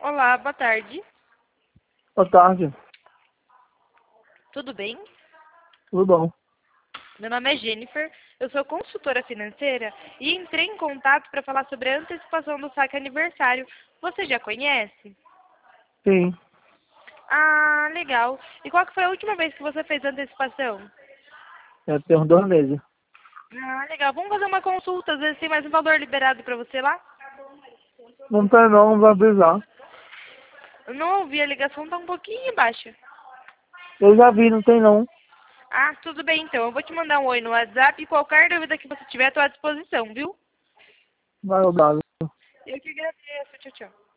Olá, boa tarde. Boa tarde, Tudo bem? tudo bom? Meu nome é Jennifer, eu sou consultora financeira e entrei em contato para falar sobre a antecipação do saque aniversário. Você já conhece? Sim, Ah, legal. E qual que foi a última vez que você fez a antecipação? tem uns 2 meses. Ah, legal. Vamos fazer uma consulta, às vezes tem mais um valor liberado para você lá? Não tem não, vai avisar. Eu não ouvi, a ligação tá um pouquinho baixa. Eu já vi, não tem não. Ah, tudo bem então. Eu vou te mandar um oi no WhatsApp e qualquer dúvida que você tiver, estou à disposição, viu? Vai, obrigado. Eu que agradeço. Tchau, tchau.